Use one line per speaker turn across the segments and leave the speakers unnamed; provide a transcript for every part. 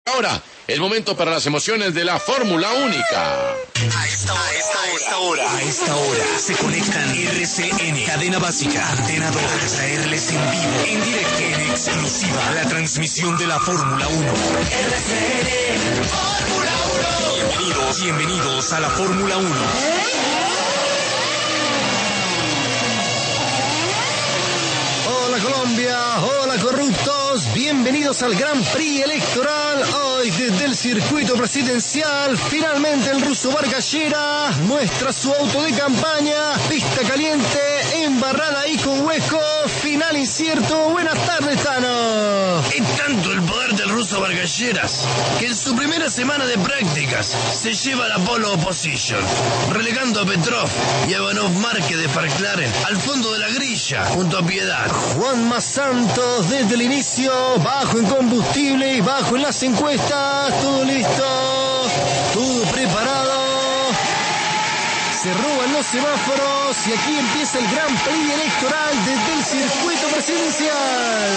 Ahora, es momento para las emociones de la Fórmula Única.
A esta hora se conectan RCN, Cadena Básica, Antena 2, para traerles en vivo, en directo, en exclusiva, la transmisión de la Fórmula 1. RCN Fórmula 1. Bienvenidos a la Fórmula 1.
Hola Colombia, hola corruptos, bienvenidos al Gran Prix electoral. Hoy desde el circuito presidencial, finalmente el ruso Vargas Lleras muestra su auto de campaña, pista caliente, embarrada y con hueco, final incierto. Buenas tardes, Tano.
Es tanto el poder del ruso Vargas Lleras que en su primera semana de prácticas se lleva la pole position, relegando a Petrov y a Ivanov Márquez de McLaren al fondo de la grilla junto a Piedad.
Juanma Santos desde el inicio, bajo en combustible y bajo en las encuestas, todo listo, todo preparado. Se roban los semáforos y aquí empieza el Gran Prix electoral desde el circuito presidencial.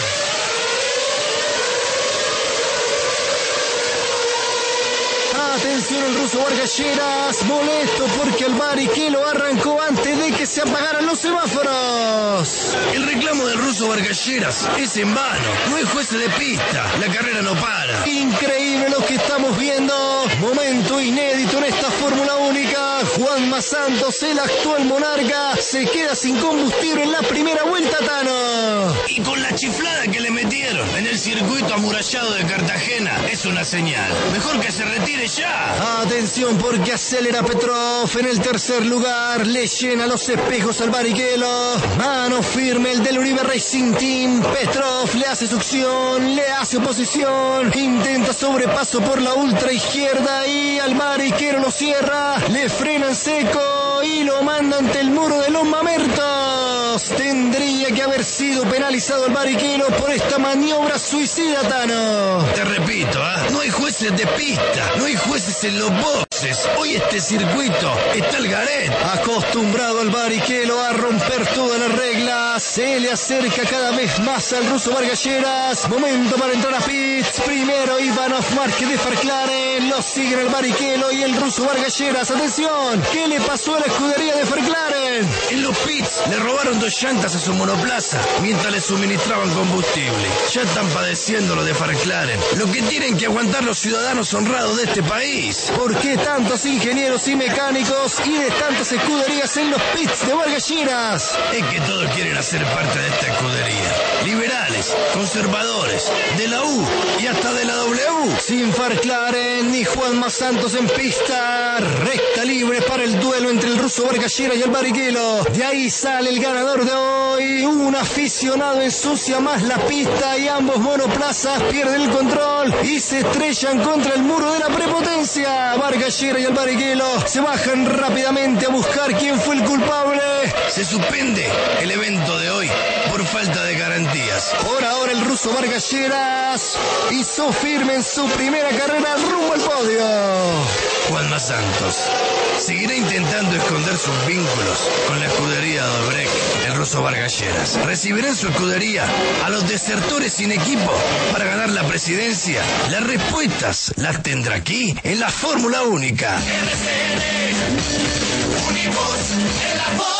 Atención, el ruso Vargas Lleras, molesto porque el Barrichello arrancó antes de que se apagaran los semáforos.
El reclamo del ruso Vargas Lleras es en vano, no es juez de pista, la carrera no para.
Increíble lo que estamos viendo, momento inédito en esta Fórmula Única. Juanma Santos, el actual monarca, se queda sin combustible en la primera vuelta, Tano.
Y con la chiflada que le metieron en el circuito amurallado de Cartagena, es una señal. Mejor que se retire ya.
Atención porque acelera Petrov en el tercer lugar, le llena los espejos al Barrichello. Mano firme el del Uribe Racing Team. Petrov le hace succión, le hace oposición, intenta sobrepaso por la ultra izquierda y al Barrichello lo cierra, le frena en seco y lo manda ante el muro de los mamertos. Tendría que haber sido penalizado el Barrichello por esta maniobra suicida, Tano.
Te repito, no hay jueces de pista, no hay jueces en los boxes. Hoy este circuito está al garete.
Acostumbrado al Barrichello a romper todas las reglas, se le acerca cada vez más al ruso Vargas Lleras. Momento para entrar a pits. Primero Ivanov Márquez de McLaren, lo siguen el Barrichello y el ruso Vargas Lleras. Atención, ¿qué le pasó a la escudería de McLaren?
En los pits le robaron 2 llantas a su monoplaza mientras le suministraban combustible. Ya están padeciendo lo de McLaren, lo que tienen que aguantar los ciudadanos honrados de este país.
¿Por qué tantos ingenieros y mecánicos y de tantas escuderías en los pits de Vargas Lleras?
Es que todos quieren hacer parte de esta escudería. Liberales, conservadores, de la U y hasta de la W.
Sin McLaren ni Juanma Santos en pista. Recta libre para el duelo entre el ruso Vargas Lleras y el Barrichello. De ahí sale el ganador de hoy. Un aficionado ensucia más la pista y ambos monoplazas pierden el control y se estrellan contra el muro de la prepotencia. Vargas Lleras y el Barrichello se bajan rápidamente a buscar quién fue el culpable.
Se suspende el evento de hoy por falta de garantías.
Por ahora el ruso Vargas Lleras hizo firme en su primera carrera rumbo al podio.
Juanma Santos seguirá intentando esconder sus vínculos con la escudería de Odebrecht. El ruso Vargas Lleras recibirá en su escudería a los desertores sin equipo para ganar la presidencia. Las respuestas las tendrá aquí en la Fórmula Única.
RCN, unimos en la